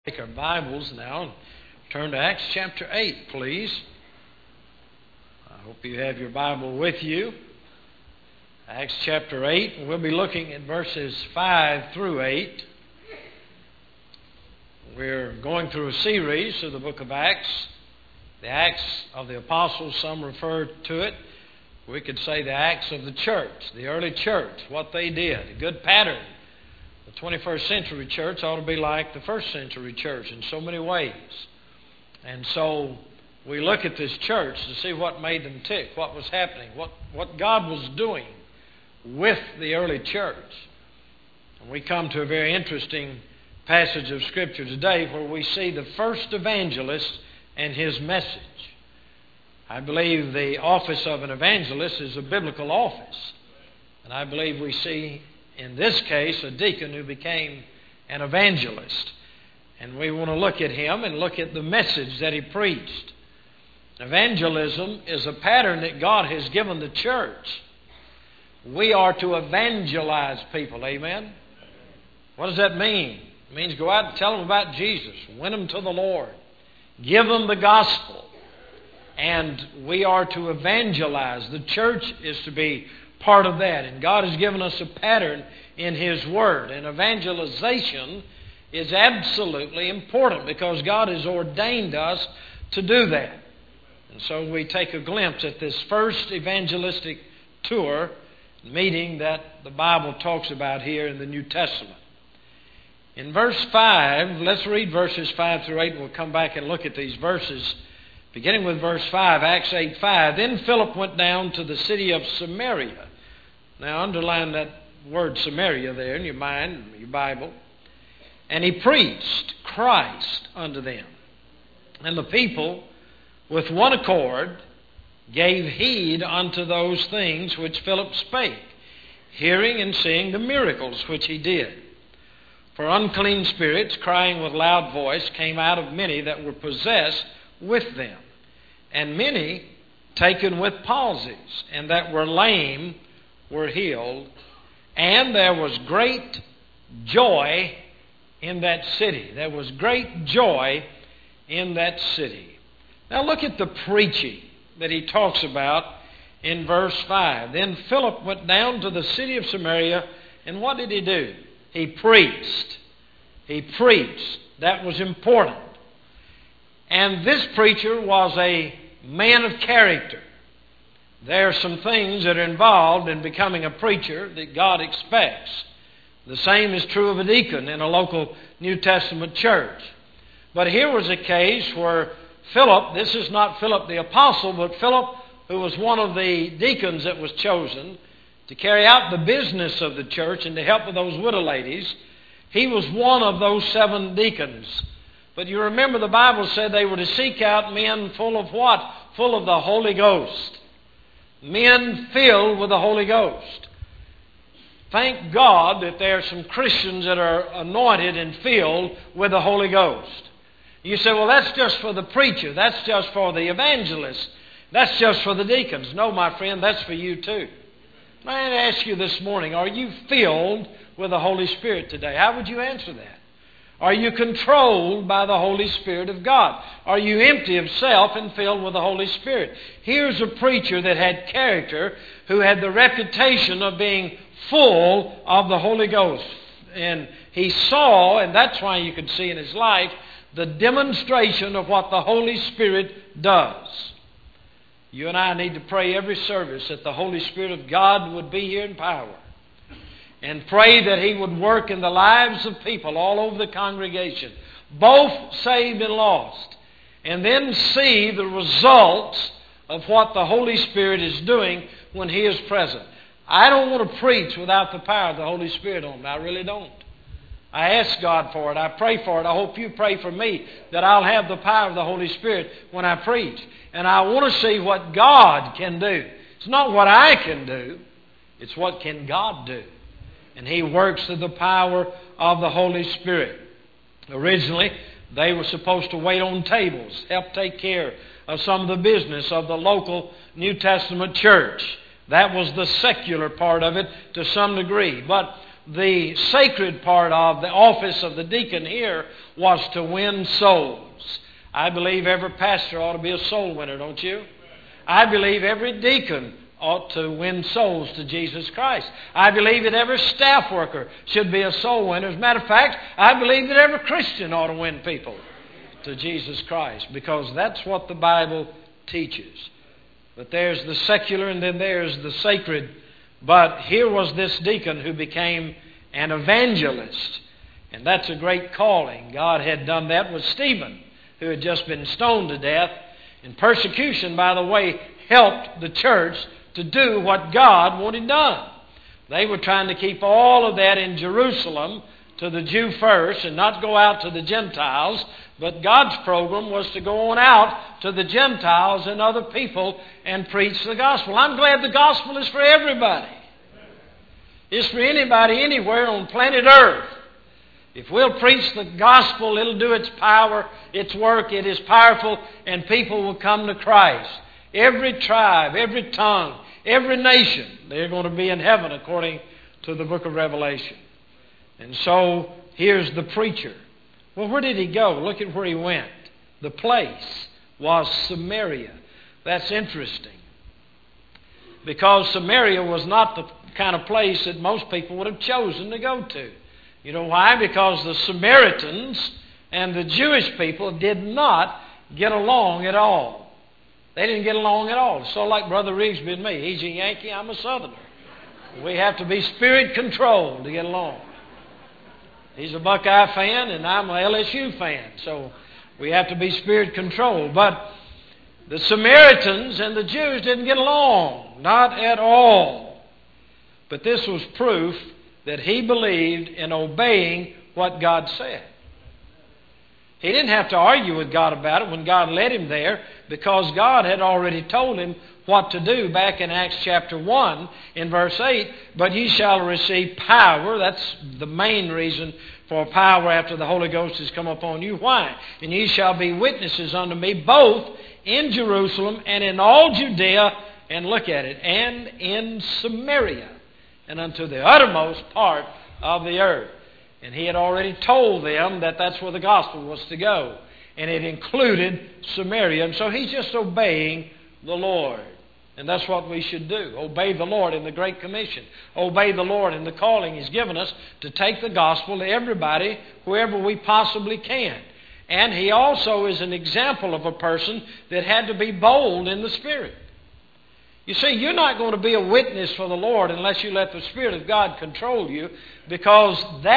Take our Bibles now and turn to Acts chapter 8, please. I hope you have your Bible with you. Acts chapter 8, and we'll be looking at verses 5 through 8. We're going through a series of the book of Acts, the Acts of the Apostles, some refer to it. We could say the Acts of the church, the early church, what they did, a good pattern. The 21st century church ought to be like the first century church in so many ways. And so we look at this church to see what made them tick, what was happening, what God was doing with the early church. And we come to a very interesting passage of Scripture today where we see the first evangelist and his message. I believe the office of an evangelist is a biblical office. And I believe we see in this case a deacon who became an evangelist. And we want to look at him and look at the message that he preached. Evangelism is a pattern that God has given the church. We are to evangelize people, amen? What does that mean? It means go out and tell them about Jesus, win them to the Lord, give them the gospel. And we are to evangelize. The church is to be part of that. And God has given us a pattern in His Word. And evangelization is absolutely important because God has ordained us to do that. And so we take a glimpse at this first evangelistic tour meeting that the Bible talks about here in the New Testament. In verse 5, let's read verses 5 through 8. We'll come back and look at these verses. Beginning with verse 5, Acts 8:5. Then Philip went down to the city of Samaria. Now underline that word Samaria there in your mind, your Bible. And he preached Christ unto them. And the people with one accord gave heed unto those things which Philip spake, hearing and seeing the miracles which he did. For unclean spirits, crying with loud voice, came out of many that were possessed with them. And many taken with palsies, and that were lame were healed. And there was great joy in that city. There was great joy in that city. Now look at the preaching that he talks about in verse 5. Then Philip went down to the city of Samaria, and what did he do? He preached. He preached. That was important. And this preacher was a man of character. There are some things that are involved in becoming a preacher that God expects. The same is true of a deacon in a local New Testament church. But here was a case where Philip, this is not Philip the apostle, but Philip, who was one of the deacons that was chosen to carry out the business of the church and to help with those widow ladies, he was one of those 7 deacons. But you remember the Bible said they were to seek out men full of what? Full of the Holy Ghost. Men filled with the Holy Ghost. Thank God that there are some Christians that are anointed and filled with the Holy Ghost. You say, well, that's just for the preacher. That's just for the evangelist. That's just for the deacons. No, my friend, that's for you too. I ask you this morning, are you filled with the Holy Spirit today? How would you answer that? Are you controlled by the Holy Spirit of God? Are you empty of self and filled with the Holy Spirit? Here's a preacher that had character, who had the reputation of being full of the Holy Ghost. And he saw, and that's why you could see in his life, the demonstration of what the Holy Spirit does. You and I need to pray every service that the Holy Spirit of God would be here in power. And pray that He would work in the lives of people all over the congregation, both saved and lost. And then see the results of what the Holy Spirit is doing when He is present. I don't want to preach without the power of the Holy Spirit on me. I really don't. I ask God for it. I pray for it. I hope you pray for me that I'll have the power of the Holy Spirit when I preach. And I want to see what God can do. It's not what I can do. It's what can God do. And He works through the power of the Holy Spirit. Originally, they were supposed to wait on tables, help take care of some of the business of the local New Testament church. That was the secular part of it to some degree. But the sacred part of the office of the deacon here was to win souls. I believe every pastor ought to be a soul winner, don't you? I believe every deacon ought to win souls to Jesus Christ. I believe that every staff worker should be a soul winner. As a matter of fact, I believe that every Christian ought to win people to Jesus Christ, because that's what the Bible teaches. But there's the secular and then there's the sacred. But here was this deacon who became an evangelist. And that's a great calling. God had done that with Stephen, who had just been stoned to death. And persecution, by the way, helped the church to do what God wanted done. They were trying to keep all of that in Jerusalem to the Jew first and not go out to the Gentiles. But God's program was to go on out to the Gentiles and other people and preach the gospel. I'm glad the gospel is for everybody. It's for anybody, anywhere on planet Earth. If we'll preach the gospel, it'll do its power, its work. It is powerful, and people will come to Christ. Every tribe, every tongue, every nation, they're going to be in heaven according to the book of Revelation. And so, here's the preacher. Well, where did he go? Look at where he went. The place was Samaria. That's interesting, because Samaria was not the kind of place that most people would have chosen to go to. You know why? Because the Samaritans and the Jewish people did not get along at all. They didn't get along at all. So like Brother Rigsby and me. He's a Yankee, I'm a Southerner. We have to be spirit controlled to get along. He's a Buckeye fan and I'm an LSU fan. So we have to be spirit controlled. But the Samaritans and the Jews didn't get along. Not at all. But this was proof that he believed in obeying what God said. He didn't have to argue with God about it when God led him there, because God had already told him what to do back in Acts chapter 1 in verse 8. But ye shall receive power. That's the main reason for power after the Holy Ghost has come upon you. Why? And ye shall be witnesses unto me both in Jerusalem and in all Judea, and look at it, and in Samaria, and unto the uttermost part of the earth. And he had already told them that that's where the gospel was to go. And it included Samaria. And so he's just obeying the Lord. And that's what we should do. Obey the Lord in the Great Commission. Obey the Lord in the calling He's given us to take the gospel to everybody, whoever we possibly can. And he also is an example of a person that had to be bold in the Spirit. You see, you're not going to be a witness for the Lord unless you let the Spirit of God control you, because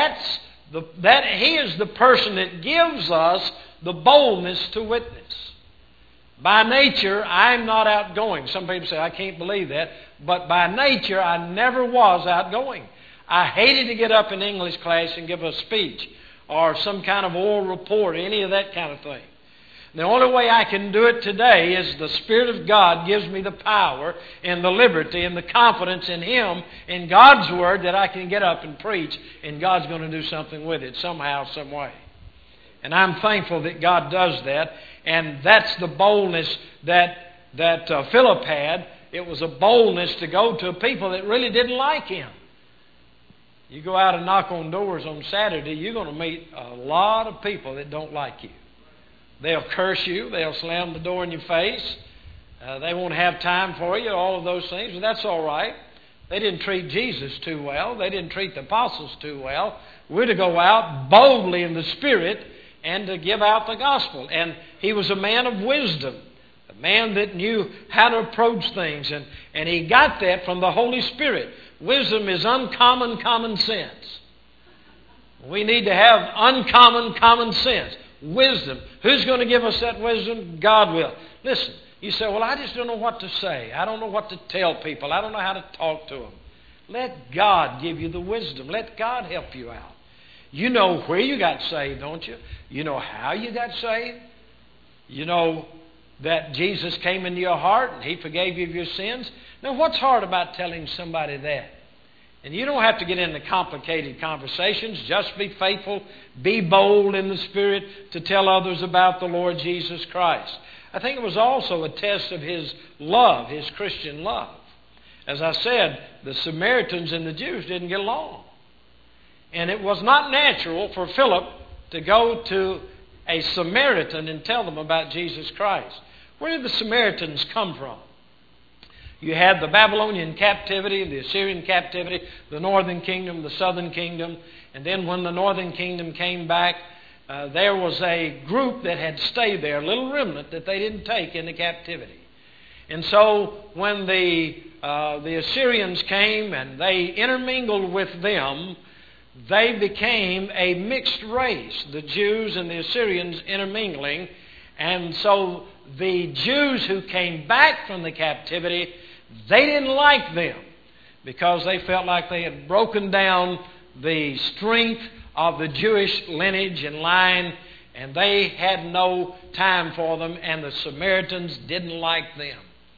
He is the person that gives us the boldness to witness. By nature, I'm not outgoing. Some people say, I can't believe that. But by nature, I never was outgoing. I hated to get up in English class and give a speech or some kind of oral report, any of that kind of thing. The only way I can do it today is the Spirit of God gives me the power and the liberty and the confidence in Him, in God's Word, that I can get up and preach, and God's going to do something with it somehow, some way. And I'm thankful that God does that, and that's the boldness that Philip had. It was a boldness to go to people that really didn't like him. You go out and knock on doors on Saturday, you're going to meet a lot of people that don't like you. They'll curse you. They'll slam the door in your face. They won't have time for you, all of those things. But that's all right. They didn't treat Jesus too well. They didn't treat the apostles too well. We're to go out boldly in the Spirit and to give out the gospel. And he was a man of wisdom, a man that knew how to approach things. And he got that from the Holy Spirit. Wisdom is uncommon common sense. We need to have uncommon common sense. Wisdom. Who's going to give us that wisdom? God will. Listen, you say, well, I just don't know what to say. I don't know what to tell people. I don't know how to talk to them. Let God give you the wisdom. Let God help you out. You know where you got saved, don't you? You know how you got saved. You know that Jesus came into your heart and He forgave you of your sins. Now, what's hard about telling somebody that? And you don't have to get into complicated conversations. Just be faithful. Be bold in the Spirit to tell others about the Lord Jesus Christ. I think it was also a test of His love, His Christian love. As I said, the Samaritans and the Jews didn't get along. And it was not natural for Philip to go to a Samaritan and tell them about Jesus Christ. Where did the Samaritans come from? You had the Babylonian captivity, the Assyrian captivity, the northern kingdom, the southern kingdom. And then when the northern kingdom came back, there was a group that had stayed there, a little remnant that they didn't take into captivity. And so when the Assyrians came and they intermingled with them, they became a mixed race, the Jews and the Assyrians intermingling. And so the Jews who came back from the captivity, they didn't like them because they felt like they had broken down the strength of the Jewish lineage and line, and they had no time for them, and the Samaritans didn't like them.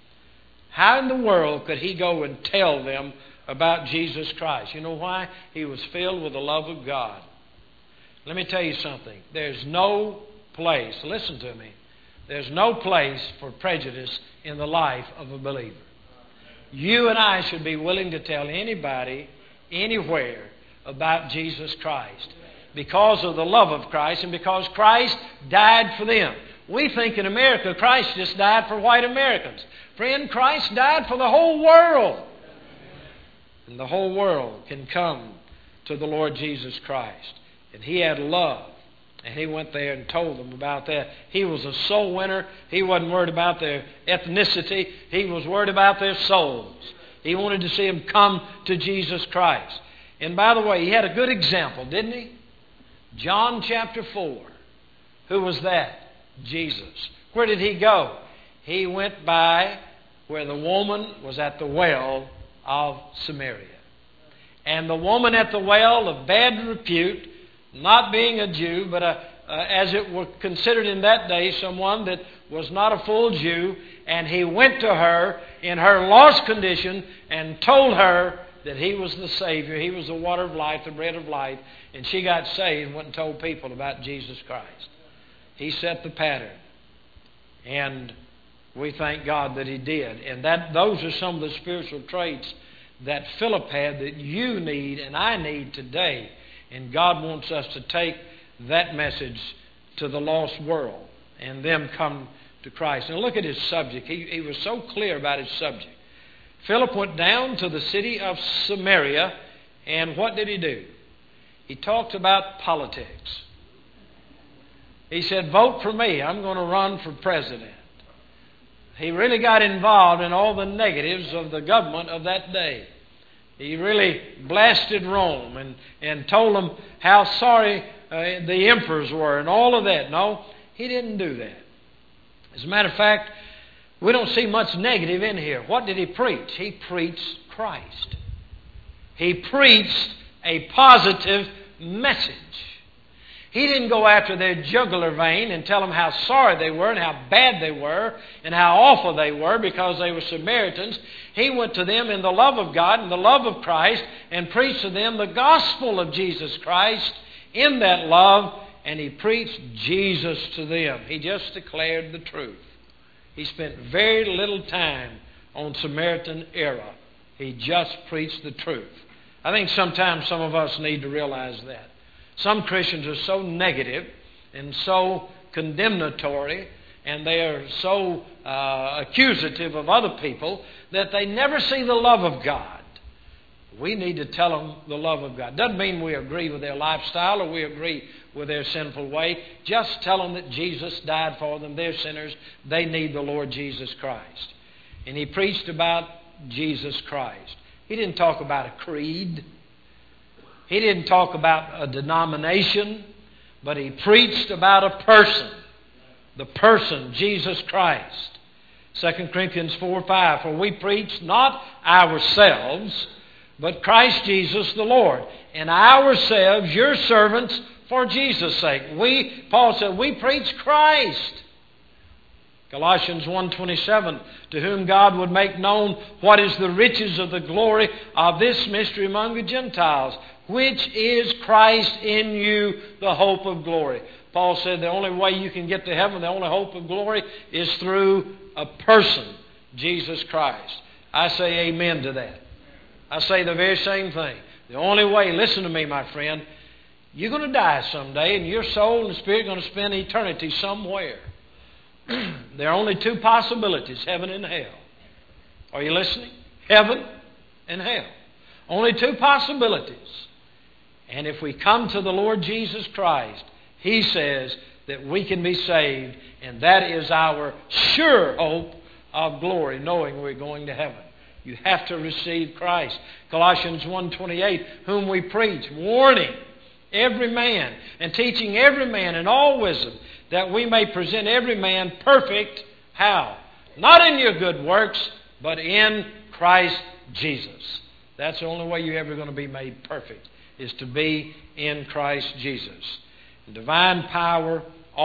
How in the world could he go and tell them about Jesus Christ? You know why? He was filled with the love of God. Let me tell you something. There's no place, listen to me, there's no place for prejudice in the life of a believer. You and I should be willing to tell anybody, anywhere, about Jesus Christ because of the love of Christ and because Christ died for them. We think in America Christ just died for white Americans. Friend, Christ died for the whole world. And the whole world can come to the Lord Jesus Christ. And He had love. And He went there and told them about that. He was a soul winner. He wasn't worried about their ethnicity. He was worried about their souls. He wanted to see them come to Jesus Christ. And by the way, He had a good example, didn't He? John chapter 4. Who was that? Jesus. Where did He go? He went by where the woman was at the well of Samaria. And the woman at the well of bad repute, not being a Jew, but as it were considered in that day, someone that was not a full Jew, and He went to her in her lost condition and told her that He was the Savior, He was the water of life, the bread of life, and she got saved and went and told people about Jesus Christ. He set the pattern. And we thank God that He did. And those are some of the spiritual traits that Philip had that you need and I need today. And God wants us to take that message to the lost world and them come to Christ. Now look at his subject. He was so clear about his subject. Philip went down to the city of Samaria, and what did he do? He talked about politics. He said, vote for me. I'm going to run for president. He really got involved in all the negatives of the government of that day. He really blasted Rome and told them how sorry the emperors were and all of that. No, he didn't do that. As a matter of fact, we don't see much negative in here. What did he preach? He preached Christ. He preached a positive message. He didn't go after their jugular vein and tell them how sorry they were and how bad they were and how awful they were because they were Samaritans. He went to them in the love of God and the love of Christ and preached to them the gospel of Jesus Christ in that love, and he preached Jesus to them. He just declared the truth. He spent very little time on Samaritan era. He just preached the truth. I think sometimes some of us need to realize that. Some Christians are so negative and so condemnatory, and they are so accusative of other people that they never see the love of God. We need to tell them the love of God. Doesn't mean we agree with their lifestyle or we agree with their sinful way. Just tell them that Jesus died for them. They're sinners. They need the Lord Jesus Christ. And he preached about Jesus Christ. He didn't talk about a creed. He didn't talk about a denomination. But he preached about a person. The person, Jesus Christ. 2 Corinthians 4:5. For we preach not ourselves, but Christ Jesus the Lord, and ourselves your servants for Jesus' sake. Paul said, we preach Christ. Colossians 1:27, to whom God would make known what is the riches of the glory of this mystery among the Gentiles, which is Christ in you, the hope of glory. Paul said the only way you can get to heaven, the only hope of glory, is through a person, Jesus Christ. I say amen to that. I say the very same thing. The only way, listen to me, my friend, you're going to die someday, and your soul and spirit are going to spend eternity somewhere. There are only two possibilities, heaven and hell. Are you listening? Heaven and hell. Only two possibilities. And if we come to the Lord Jesus Christ, He says that we can be saved, and that is our sure hope of glory, knowing we're going to heaven. You have to receive Christ. Colossians 1:28, whom we preach, warning every man and teaching every man in all wisdom, that we may present every man perfect. How? Not in your good works, but in Christ Jesus. That's the only way you're ever going to be made perfect, is to be in Christ Jesus. Divine power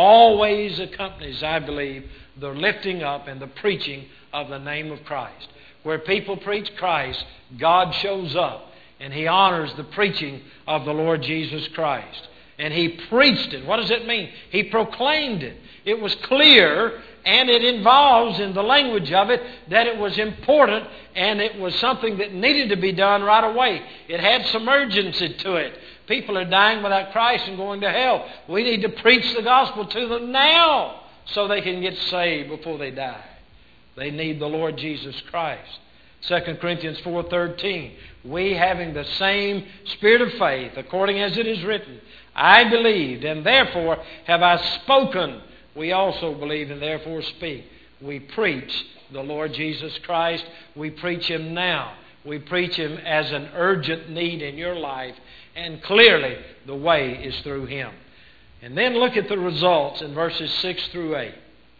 always accompanies, I believe, the lifting up and the preaching of the name of Christ. Where people preach Christ, God shows up and He honors the preaching of the Lord Jesus Christ. And He preached it. What does it mean? He proclaimed it. It was clear, and it involves in the language of it that it was important and it was something that needed to be done right away. It had some urgency to it. People are dying without Christ and going to hell. We need to preach the gospel to them now so they can get saved before they die. They need the Lord Jesus Christ. 2 Corinthians 4:13, we having the same spirit of faith, according as it is written, I believed, and therefore have I spoken. We also believe, and therefore speak. We preach the Lord Jesus Christ. We preach Him now. We preach Him as an urgent need in your life, and clearly the way is through Him. And then look at the results in verses 6 through 8.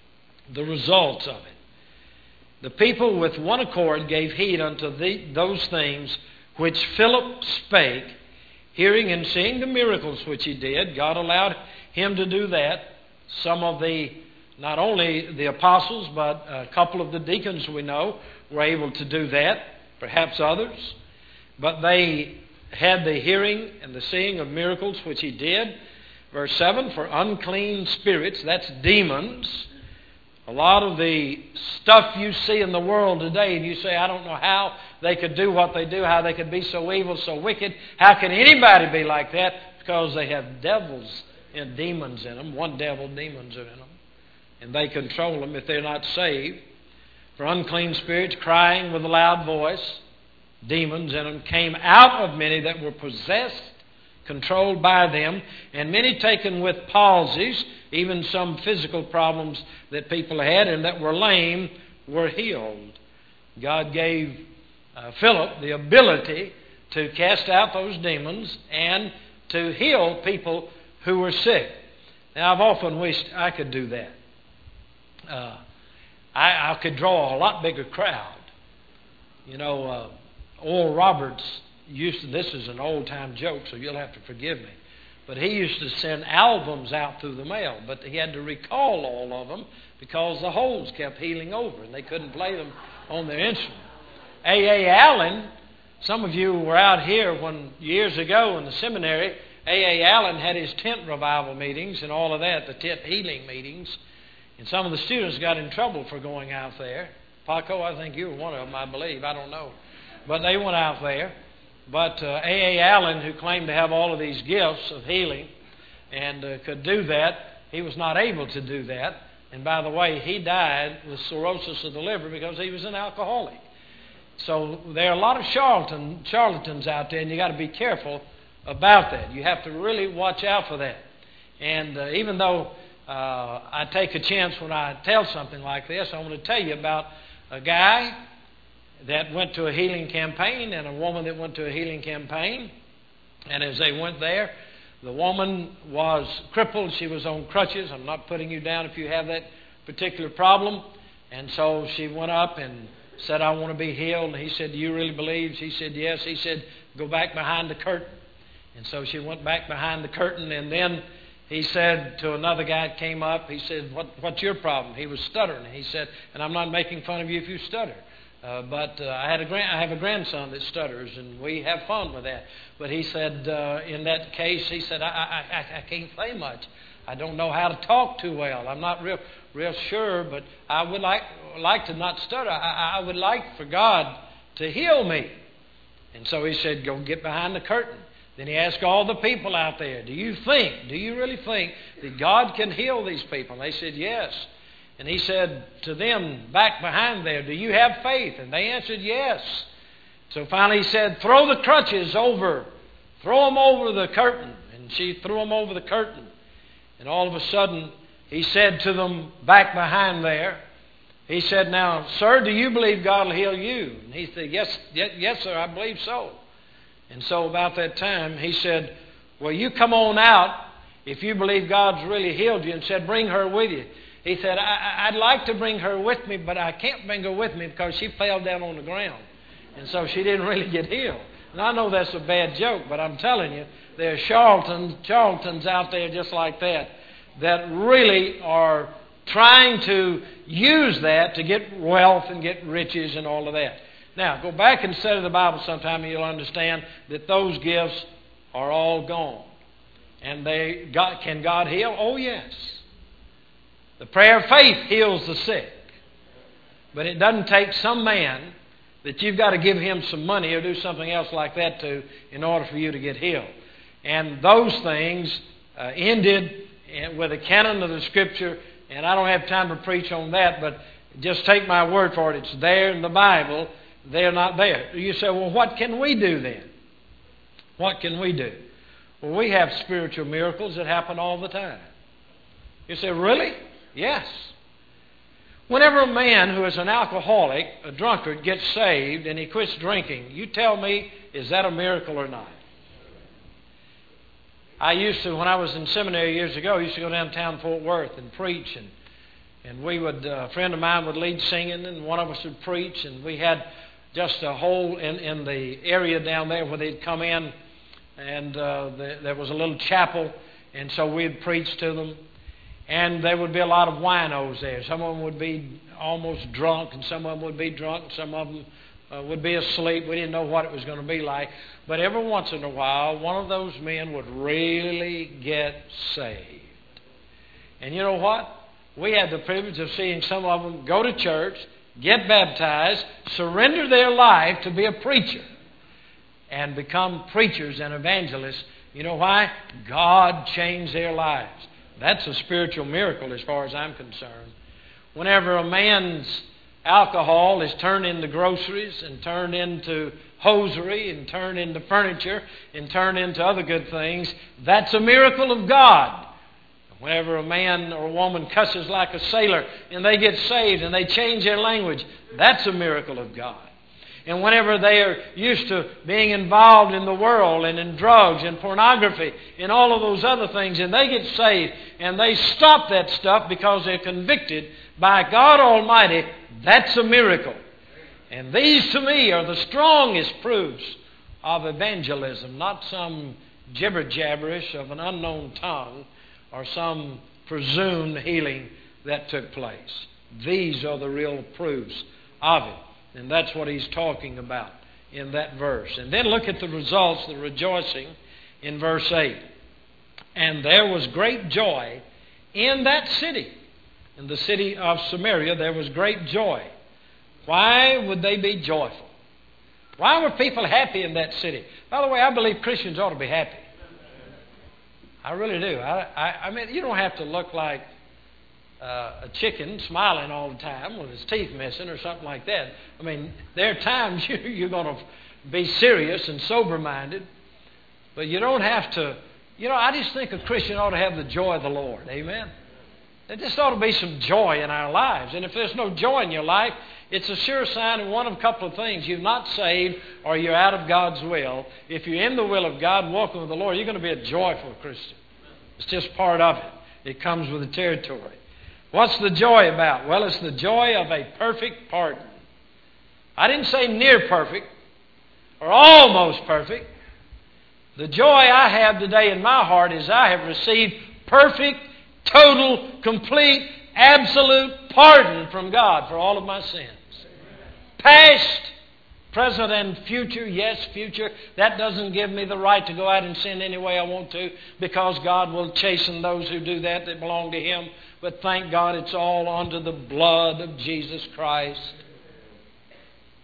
The results of it. The people with one accord gave heed unto those things which Philip spake, hearing and seeing the miracles which he did. God allowed him to do that. Some of not only the apostles, but a couple of the deacons we know were able to do that, perhaps others. But they had the hearing and the seeing of miracles which he did. Verse 7, for unclean spirits, that's demons. A lot of the stuff you see in the world today, and you say, I don't know how they could do what they do, how they could be so evil, so wicked. How can anybody be like that? Because they have devils and demons in them. One devil, demons are in them. And they control them if they're not saved. For unclean spirits, crying with a loud voice, demons in them, came out of many that were possessed, controlled by them, and many taken with palsies, even some physical problems that people had and that were lame, were healed. God gave Philip the ability to cast out those demons and to heal people who were sick. Now, I've often wished I could do that. I could draw a lot bigger crowd. You know, Oral Roberts used to, this is an old-time joke, so you'll have to forgive me, but he used to send albums out through the mail, but he had to recall all of them because the holes kept healing over and they couldn't play them on their instrument. A.A. Allen, some of you were out here years ago in the seminary. A.A. Allen had his tent revival meetings and all of that, the tent healing meetings, and some of the students got in trouble for going out there. Paco, I think you were one of them, I believe. I don't know. But they went out there. But A.A. Allen, who claimed to have all of these gifts of healing and could do that, he was not able to do that. And by the way, he died with cirrhosis of the liver because he was an alcoholic. So there are a lot of charlatans out there, and you got to be careful about that. You have to really watch out for that. And even though I take a chance when I tell something like this, I want to tell you about a guy that went to a healing campaign and a woman that went to a healing campaign. And as they went there, the woman was crippled. She was on crutches. I'm not putting you down if you have that particular problem. And so she went up and said, I want to be healed. And he said, do you really believe? She said, yes. He said, go back behind the curtain. And so she went back behind the curtain, and then he said to another guy that came up, he said, what's your problem? He was stuttering. He said, and I'm not making fun of you if you stutter. But I have a grandson that stutters, and we have fun with that. But he said, in that case, he said, I can't say much. I don't know how to talk too well. I'm not real sure, but I would like to not stutter. I would like for God to heal me. And so he said, go get behind the curtain. Then he asked all the people out there, do you really think that God can heal these people? And they said, yes. And he said to them back behind there, do you have faith? And they answered, yes. So finally he said, throw the crutches over. Throw them over the curtain. And she threw them over the curtain. And all of a sudden, he said to them back behind there, he said, now, sir, do you believe God will heal you? And he said, yes, sir, I believe so. And so about that time, he said, well, you come on out if you believe God's really healed you, and said, bring her with you. He said, I'd like to bring her with me, but I can't bring her with me because she fell down on the ground. And so she didn't really get healed. And I know that's a bad joke, but I'm telling you, there are charlatans out there just like that really are trying to use that to get wealth and get riches and all of that. Now, go back and study the Bible sometime and you'll understand that those gifts are all gone. And can God heal? Oh, yes. The prayer of faith heals the sick. But it doesn't take some man that you've got to give him some money or do something else like that to in order for you to get healed. And those things ended with a canon of the Scripture, and I don't have time to preach on that, but just take my word for it. It's there in the Bible. They're not there. You say, well, what can we do then? What can we do? Well, we have spiritual miracles that happen all the time. You say, really? Yes. Whenever a man who is an alcoholic, a drunkard, gets saved and he quits drinking, you tell me, is that a miracle or not? I used to, when I was in seminary years ago, I used to go downtown Fort Worth and preach, and we would, a friend of mine would lead singing, and one of us would preach, and we had just a hole in the area down there where they'd come in, and there was a little chapel, and so we'd preach to them. And there would be a lot of winos there. Some of them would be almost drunk, and some of them would be drunk, and some of them would be asleep. We didn't know what it was going to be like. But every once in a while, one of those men would really get saved. And you know what? We had the privilege of seeing some of them go to church, get baptized, surrender their life to be a preacher, and become preachers and evangelists. You know why? God changed their lives. That's a spiritual miracle as far as I'm concerned. Whenever a man's alcohol is turned into groceries and turned into hosiery and turned into furniture and turned into other good things, that's a miracle of God. Whenever a man or a woman cusses like a sailor and they get saved and they change their language, that's a miracle of God. And whenever they are used to being involved in the world and in drugs and pornography and all of those other things, and they get saved and they stop that stuff because they're convicted by God Almighty, that's a miracle. And these to me are the strongest proofs of evangelism, not some jibber-jabberish of an unknown tongue or some presumed healing that took place. These are the real proofs of it. And that's what he's talking about in that verse. And then look at the results, the rejoicing in verse 8. And there was great joy in that city. In the city of Samaria, there was great joy. Why would they be joyful? Why were people happy in that city? By the way, I believe Christians ought to be happy. I really do. I mean, you don't have to look like a chicken smiling all the time with his teeth missing or something like that. I mean, there are times you're going to be serious and sober-minded, but you don't have to. You know, I just think a Christian ought to have the joy of the Lord. Amen? There just ought to be some joy in our lives. And if there's no joy in your life, it's a sure sign of one of a couple of things. You're not saved or you're out of God's will. If you're in the will of God and walking with the Lord, you're going to be a joyful Christian. It's just part of it. It comes with the territory. What's the joy about? Well, it's the joy of a perfect pardon. I didn't say near perfect or almost perfect. The joy I have today in my heart is I have received perfect, total, complete, absolute pardon from God for all of my sins. Past, present, and future. Yes, future. That doesn't give me the right to go out and sin any way I want to, because God will chasten those who do that belong to Him. But thank God it's all under the blood of Jesus Christ.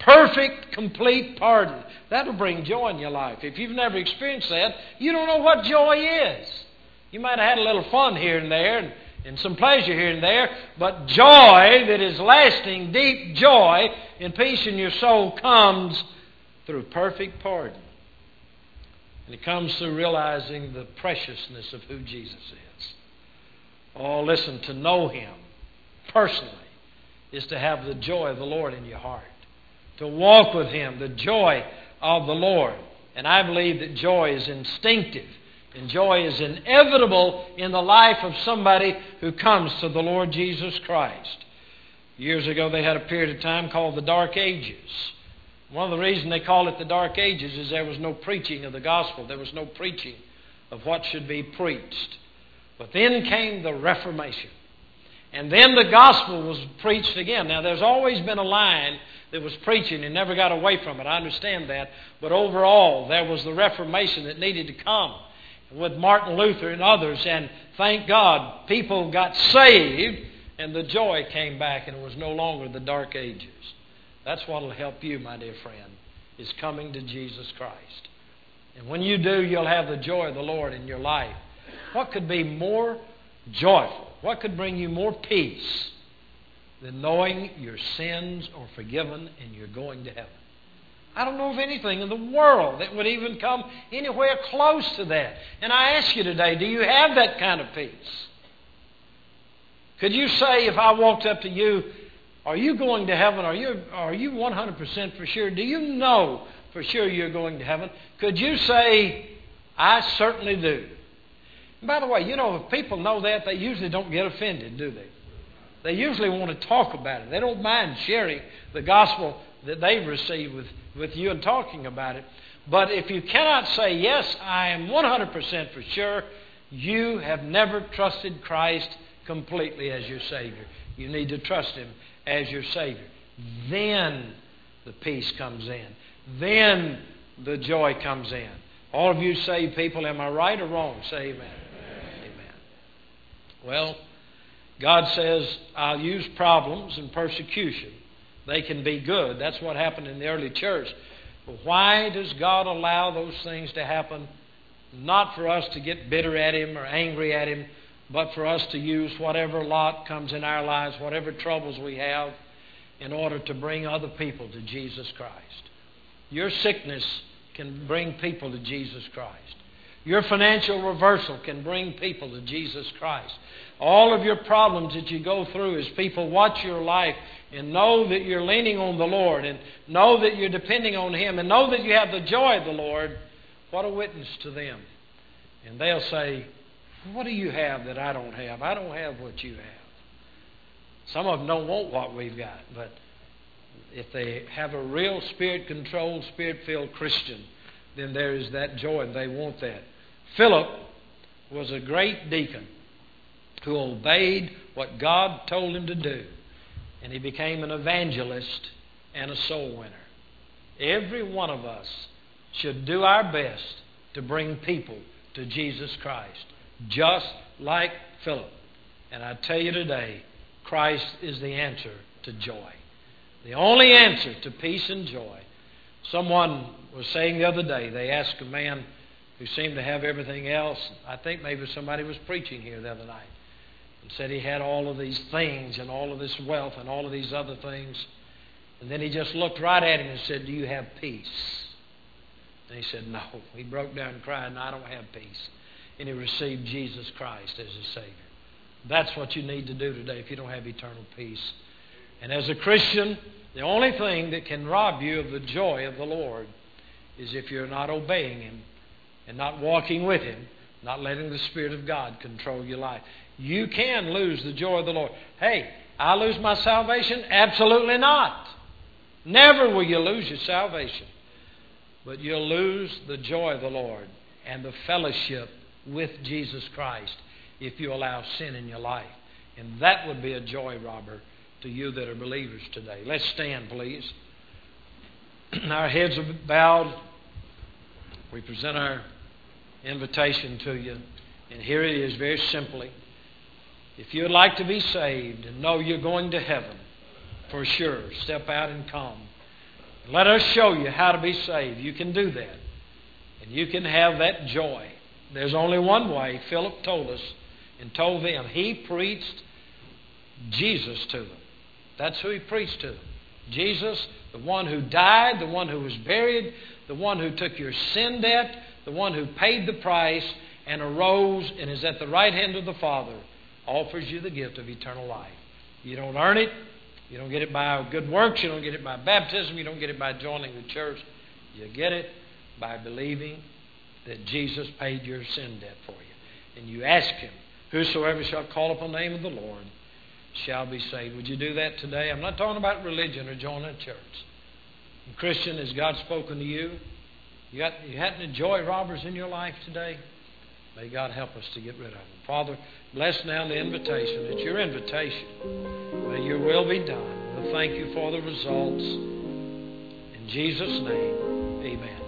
perfect, complete pardon. That'll bring joy in your life. If you've never experienced that, you don't know what joy is. You might have had a little fun here and there and some pleasure here and there, but joy that is lasting, deep joy and peace in your soul comes through perfect pardon. And it comes through realizing the preciousness of who Jesus is. Oh, listen, to know Him personally is to have the joy of the Lord in your heart. To walk with Him, the joy of the Lord. And I believe that joy is instinctive. And joy is inevitable in the life of somebody who comes to the Lord Jesus Christ. Years ago they had a period of time called the Dark Ages. One of the reasons they call it the Dark Ages is there was no preaching of the gospel. There was no preaching of what should be preached. But then came the Reformation. And then the gospel was preached again. Now there's always been a line that was preaching and never got away from it. I understand that. But overall there was the Reformation that needed to come with Martin Luther and others. And thank God people got saved and the joy came back and it was no longer the Dark Ages. That's what will help you, my dear friend, is coming to Jesus Christ. And when you do, you'll have the joy of the Lord in your life. What could be more joyful? What could bring you more peace than knowing your sins are forgiven and you're going to heaven? I don't know of anything in the world that would even come anywhere close to that. And I ask you today, do you have that kind of peace? Could you say, if I walked up to you, are you going to heaven? Are you 100% for sure? Do you know for sure you're going to heaven? Could you say, I certainly do? And by the way, you know, if people know that, they usually don't get offended, do they? They usually want to talk about it. They don't mind sharing the gospel that they've received with you and talking about it. But if you cannot say, yes, I am 100% for sure, you have never trusted Christ completely as your Savior. You need to trust Him as your Savior. Then the peace comes in. Then the joy comes in. All of you saved people, am I right or wrong? Say amen. Amen. Well, God says, I'll use problems and persecution. They can be good. That's what happened in the early church. But why does God allow those things to happen? Not for us to get bitter at Him or angry at Him, but for us to use whatever lot comes in our lives, whatever troubles we have, in order to bring other people to Jesus Christ. Your sickness can bring people to Jesus Christ. Your financial reversal can bring people to Jesus Christ. All of your problems that you go through as people watch your life and know that you're leaning on the Lord and know that you're depending on Him and know that you have the joy of the Lord, what a witness to them. And they'll say, what do you have that I don't have? I don't have what you have. Some of them don't want what we've got, but if they have a real Spirit-controlled, Spirit-filled Christian, then there is that joy and they want that. Philip was a great deacon who obeyed what God told him to do, and he became an evangelist and a soul winner. Every one of us should do our best to bring people to Jesus Christ, just like Philip. And I tell you today, Christ is the answer to joy. The only answer to peace and joy. Someone was saying the other day, they asked a man who seemed to have everything else. I think maybe somebody was preaching here the other night and said he had all of these things and all of this wealth and all of these other things. And then he just looked right at him and said, do you have peace? And he said, no. He broke down and cried, no, I don't have peace. And he received Jesus Christ as his Savior. That's what you need to do today if you don't have eternal peace. And as a Christian, the only thing that can rob you of the joy of the Lord is if you're not obeying Him and not walking with Him, not letting the Spirit of God control your life. You can lose the joy of the Lord. Hey, I lose my salvation? Absolutely not. Never will you lose your salvation. But you'll lose the joy of the Lord and the fellowship with Jesus Christ if you allow sin in your life. And that would be a joy robber to you that are believers today. Let's stand, please. Our heads are bowed. We present our invitation to you. And here it is, very simply. If you'd like to be saved and know you're going to heaven, for sure, step out and come. Let us show you how to be saved. You can do that. And you can have that joy. There's only one way. Philip told us and told them. He preached Jesus to them. That's who he preached to them. Jesus, the one who died, the one who was buried, the one who took your sin debt, the one who paid the price and arose and is at the right hand of the Father, offers you the gift of eternal life. You don't earn it. You don't get it by good works. You don't get it by baptism. You don't get it by joining the church. You get it by believing that Jesus paid your sin debt for you. And you ask Him, whosoever shall call upon the name of the Lord shall be saved. Would you do that today? I'm not talking about religion or joining a church. And Christian, has God spoken to you? You had any joy robbers in your life today? May God help us to get rid of them. Father, bless now the invitation. It's your invitation. May your will be done. We'll thank you for the results. In Jesus' name, amen.